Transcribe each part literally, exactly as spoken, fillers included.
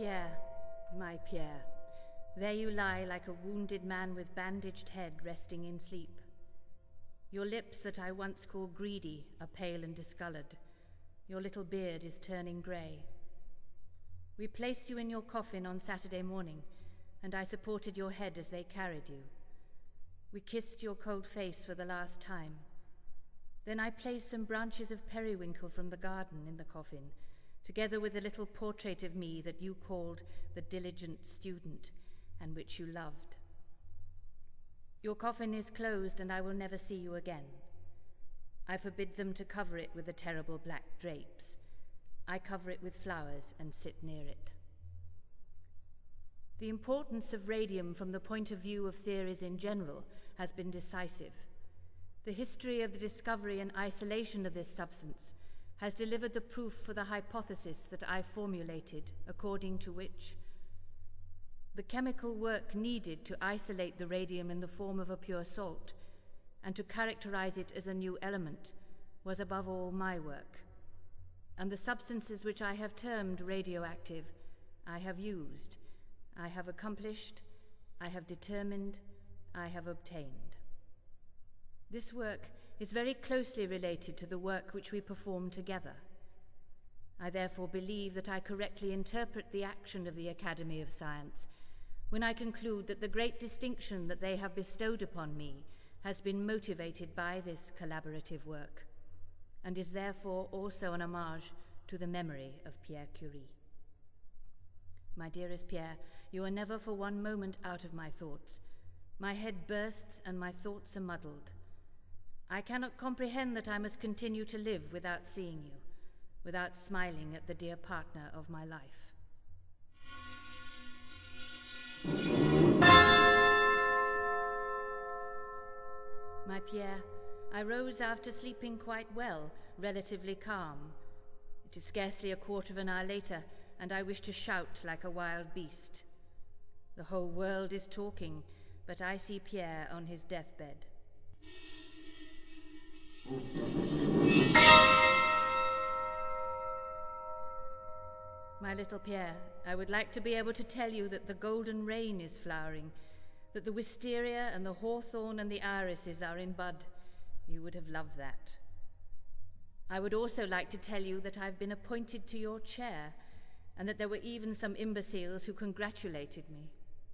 Pierre, my Pierre, there you lie like a wounded man with bandaged head resting in sleep. Your lips that I once called greedy are pale and discolored. Your little beard is turning grey. We placed you in your coffin on Saturday morning, and I supported your head as they carried you. We kissed your cold face for the last time. Then I placed some branches of periwinkle from the garden in the coffin, together with a little portrait of me that you called the diligent student, and which you loved. Your coffin is closed, and I will never see you again. I forbid them to cover it with the terrible black drapes. I cover it with flowers and sit near it. The importance of radium from the point of view of theories in general has been decisive. The history of the discovery and isolation of this substance has delivered the proof for the hypothesis that I formulated, according to which the chemical work needed to isolate the radium in the form of a pure salt and to characterize it as a new element was above all my work. And the substances which I have termed radioactive, I have used, I have accomplished, I have determined, I have obtained. This work is very closely related to the work which we perform together. I therefore believe that I correctly interpret the action of the Academy of Science when I conclude that the great distinction that they have bestowed upon me has been motivated by this collaborative work, and is therefore also an homage to the memory of Pierre Curie. My dearest Pierre, you are never for one moment out of my thoughts. My head bursts and my thoughts are muddled. I cannot comprehend that I must continue to live without seeing you, without smiling at the dear partner of my life. My Pierre, I rose after sleeping quite well, relatively calm. It is scarcely a quarter of an hour later, and I wish to shout like a wild beast. The whole world is talking, but I see Pierre on his deathbed. My little Pierre, I would like to be able to tell you that the golden rain is flowering, that the wisteria and the hawthorn and the irises are in bud. You would have loved that. I would also like to tell you that I've been appointed to your chair, and that there were even some imbeciles who congratulated me.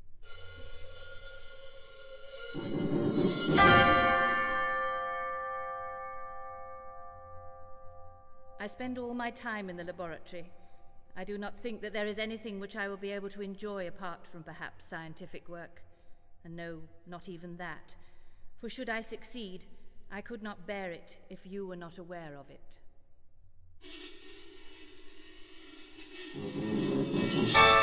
I spend all my time in the laboratory. I do not think that there is anything which I will be able to enjoy apart from perhaps scientific work. And no, not even that. For should I succeed, I could not bear it if you were not aware of it.